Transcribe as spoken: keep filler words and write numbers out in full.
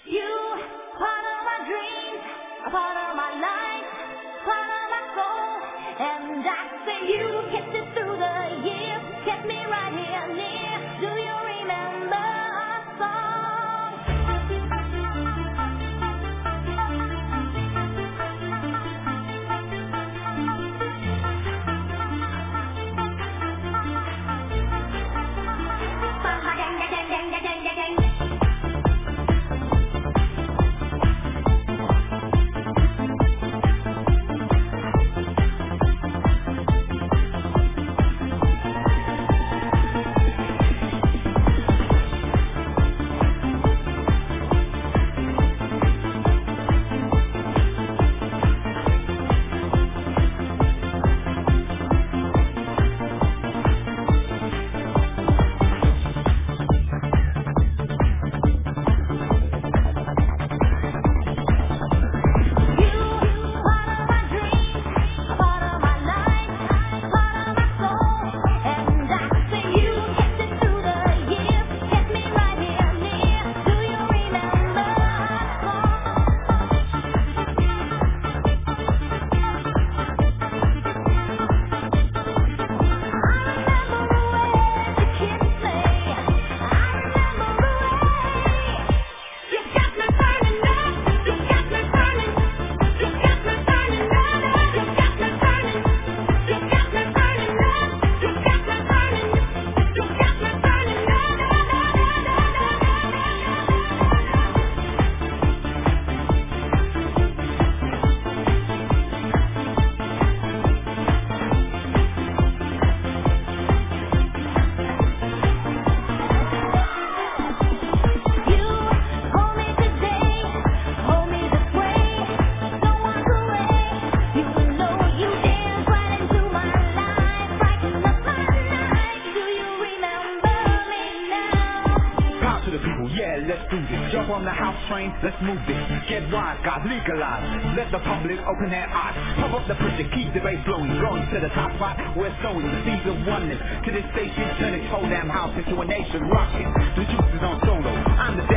You, part of my dreams, a part of my life, part of my soul. And I say you kept it through the years, kept me right here near. Do you remember our song? Let's move this, get wise, guys, legalize. Let the public open their eyes. Pump up the pressure, keep the bass blowing. Going to the top spot, we're sowing the seeds of oneness. To this station, turn this whole damn house into a nation rocking. The juice is on solo, I'm the